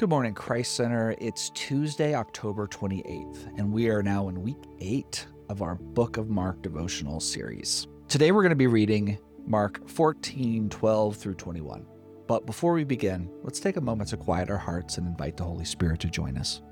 Good morning, Christ Center. It's Tuesday, October 28th, and we are now in week 8 of our Book of Mark devotional series. Today we're going to be reading Mark 14:12 through 21. But before we begin, let's take a moment to quiet our hearts and invite the Holy Spirit to join us.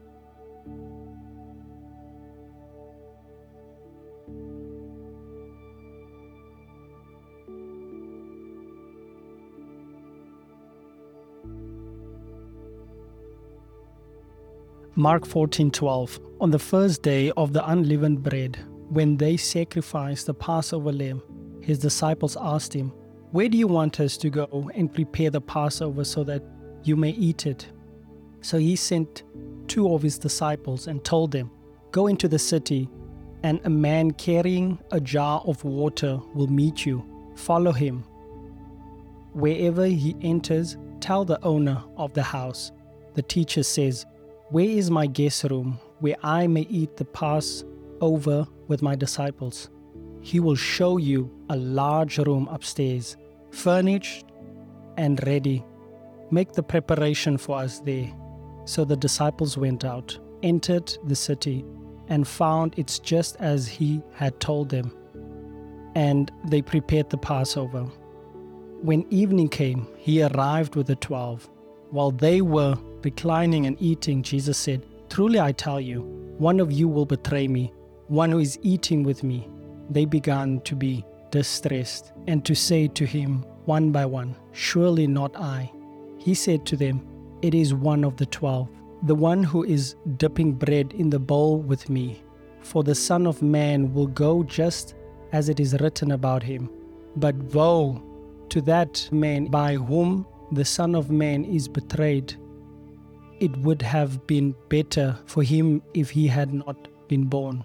Mark 14:12. On the first day of the unleavened bread, when they sacrificed the Passover lamb, his disciples asked him, "Where do you want us to go and prepare the Passover so that you may eat it?" So he sent 2 of his disciples and told them, "Go into the city, and a man carrying a jar of water will meet you. Follow him. Wherever he enters, tell the owner of the house, 'The teacher says, where is my guest room where I may eat the Passover with my disciples?' He will show you a large room upstairs, furnished and ready. Make the preparation for us there." So the disciples went out, entered the city, and found it's just as he had told them. And they prepared the Passover. When evening came, he arrived with the 12. While they were reclining and eating, Jesus said, "Truly I tell you, one of you will betray me, one who is eating with me." They began to be distressed and to say to him one by one, "Surely not I." He said to them, "It is one of the 12, the one who is dipping bread in the bowl with me. For the Son of Man will go just as it is written about him. But woe to that man by whom the Son of Man is betrayed. It would have been better for him if he had not been born."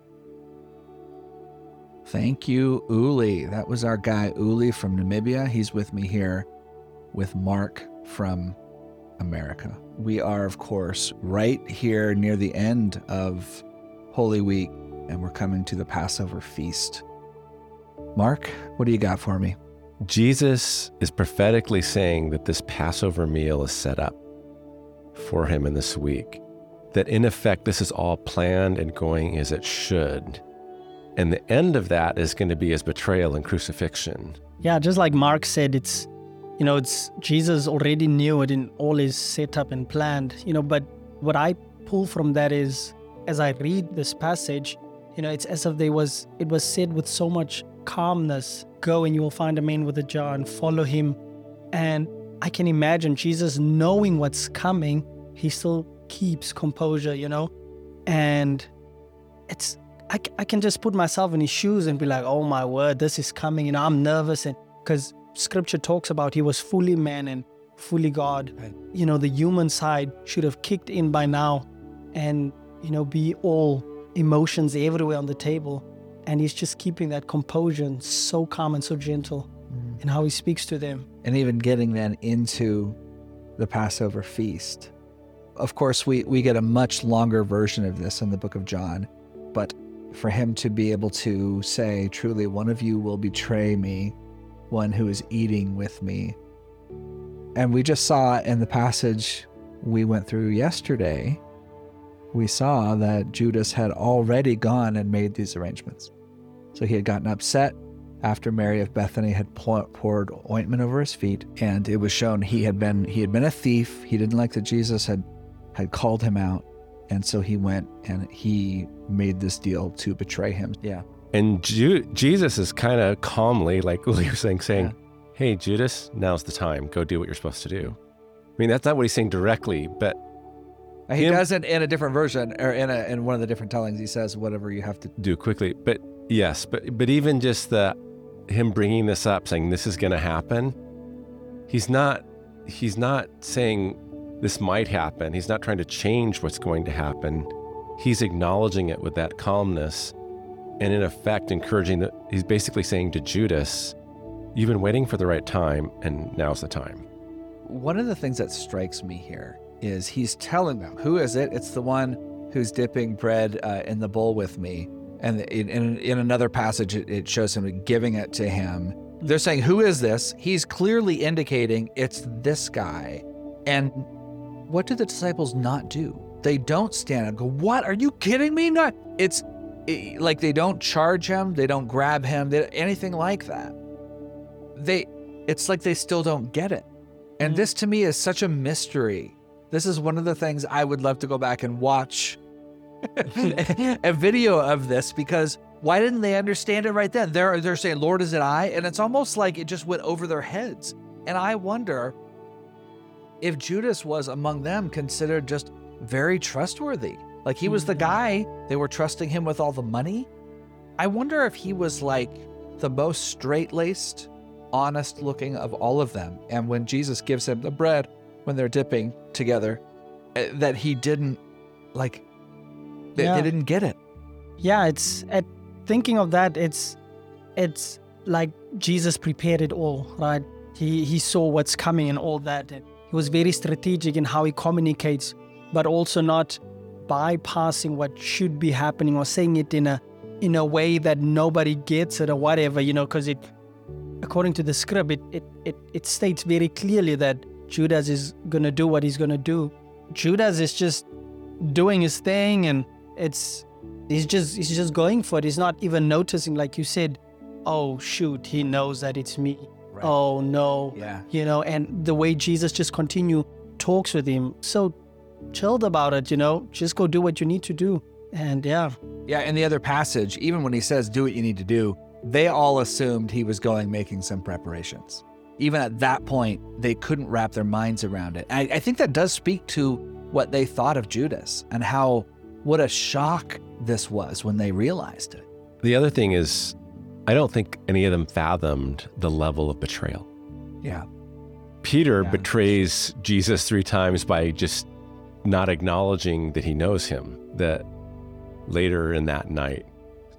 Thank you, Uli. That was our guy, Uli from Namibia. He's with me here with Mark from America. We are, of course, right here near the end of Holy Week, and we're coming to the Passover feast. Mark, what do you got for me? Jesus is prophetically saying that this Passover meal is set up for him in this week. That in effect, this is all planned and going as it should. And the end of that is going to be his betrayal and crucifixion. Yeah, just like Mark said, it's Jesus already knew it in all his setup and planned, but what I pull from that is, as I read this passage, it's as if it was said with so much calmness. Go and you will find a man with a jar and follow him. And I can imagine Jesus knowing what's coming, he still keeps composure, and I can just put myself in his shoes and be like, oh my word, this is coming, I'm nervous, and because scripture talks about he was fully man and fully God. Right. The human side should have kicked in by now and be all emotions everywhere on the table. And he's just keeping that composure and so calm and so gentle in how he speaks to them. And even getting then into the Passover feast. Of course, we get a much longer version of this in the book of John, but for him to be able to say, "Truly, one of you will betray me, one who is eating with me." And we just saw in the passage we went through yesterday, we saw that Judas had already gone and made these arrangements. So he had gotten upset after Mary of Bethany had poured ointment over his feet, and it was shown he had been a thief. He didn't like that Jesus had called him out, and so he went and he made this deal to betray him. Yeah. And Jesus is kind of calmly, like Uli was saying, yeah, "Hey, Judas, now's the time. Go do what you're supposed to do." I mean, that's not what he's saying directly, but he does it in a different version, or in one of the different tellings. He says, "Whatever you have to do quickly." But yes, but even just him bringing this up, saying this is going to happen, he's not saying this might happen. He's not trying to change what's going to happen. He's acknowledging it with that calmness, and in effect encouraging that. He's basically saying to Judas, "You've been waiting for the right time, and now's the time." One of the things that strikes me here is he's telling them, who is it? It's the one who's dipping bread in the bowl with me. And in another passage, it shows him giving it to him. They're saying, who is this? He's clearly indicating it's this guy. And what do the disciples not do? They don't stand and go, what? Are you kidding me? Not. Like they don't charge him. They don't grab him. Anything like that. It's like they still don't get it. And this to me is such a mystery. This is one of the things I would love to go back and watch a video of this, because why didn't they understand it right then? They're saying, Lord, is it I? And it's almost like it just went over their heads. And I wonder if Judas was among them considered just very trustworthy. Like he was the guy, they were trusting him with all the money. I wonder if he was like the most straight-laced, honest looking of all of them. And when Jesus gives him the bread, when they're dipping together, that he didn't they didn't get it. Yeah, thinking of that, it's like Jesus prepared it all, right? He saw what's coming and all that. And he was very strategic in how he communicates, but also not bypassing what should be happening or saying it in a way that nobody gets it or whatever, because according to the script, it states very clearly that Judas is going to do what he's going to do. Judas is just doing his thing, and he's just going for it. He's not even noticing, like you said, oh shoot, he knows that it's me. Right. Oh no. Yeah. And the way Jesus just talks with him, so chilled about it, just go do what you need to do. And yeah, in the other passage, even when he says do what you need to do, they all assumed he was making some preparations. Even at that point, they couldn't wrap their minds around it. I think that does speak to what they thought of Judas and what a shock this was when they realized it. The other thing is, I don't think any of them fathomed the level of betrayal. Yeah. Peter betrays Jesus 3 times by just not acknowledging that he knows him, that later in that night.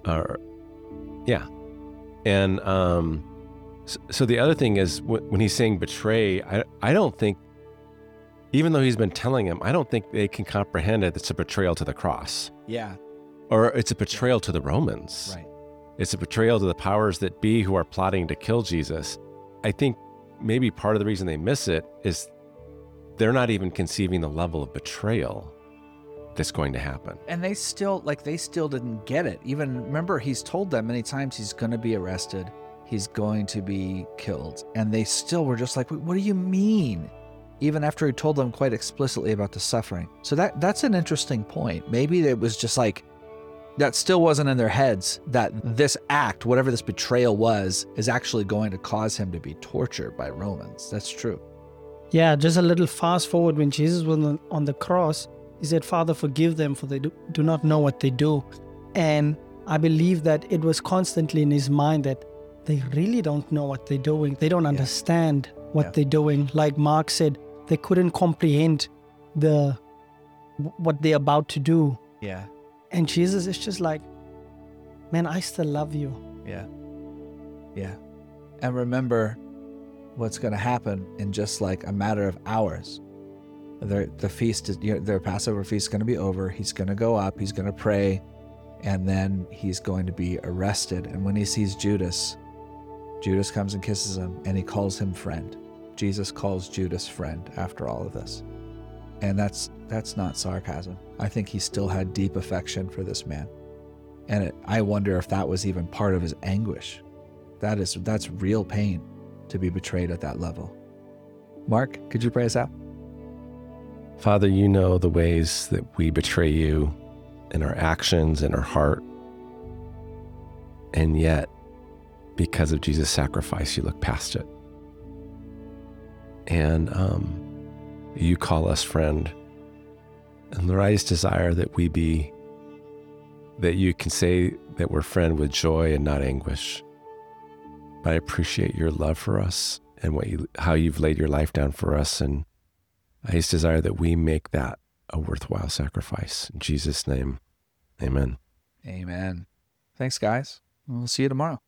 And so the other thing is, when he's saying betray, I don't think, even though he's been telling him, I don't think they can comprehend it. It's a betrayal to the cross. Yeah. Or it's a betrayal to the Romans. Right. It's a betrayal to the powers that be who are plotting to kill Jesus. I think maybe part of the reason they miss it is they're not even conceiving the level of betrayal that's going to happen. And they still didn't get it. Even, remember, he's told them many times he's going to be arrested. He's going to be killed. And they still were just like, what do you mean? Even after he told them quite explicitly about the suffering. So that's an interesting point. Maybe it was just like, that still wasn't in their heads that this act, whatever this betrayal was, is actually going to cause him to be tortured by Romans. That's true. Yeah, just a little fast forward, when Jesus was on the cross, he said, Father, forgive them, for they do not know what they do. And I believe that it was constantly in his mind that they really don't know what they're doing. They don't understand what they're doing. Like Mark said, they couldn't comprehend what they're about to do. Yeah. And Jesus is just like, man, I still love you. Yeah. Yeah. And remember what's going to happen in just like a matter of hours. The feast is, their Passover feast is going to be over. He's going to go up. He's going to pray. And then he's going to be arrested. And when he sees Judas comes and kisses him, and he calls him friend. Jesus calls Judas friend after all of this. And that's not sarcasm. I think he still had deep affection for this man. And I wonder if that was even part of his anguish. That's real pain to be betrayed at that level. Mark, could you pray us out? Father, you know the ways that we betray you in our actions, in our heart. And yet, because of Jesus' sacrifice, you look past it. And you call us friend. And Lord, I just desire that that you can say that we're friend with joy and not anguish. But I appreciate your love for us and how you've laid your life down for us. And I just desire that we make that a worthwhile sacrifice. In Jesus' name, amen. Amen. Thanks, guys. We'll see you tomorrow.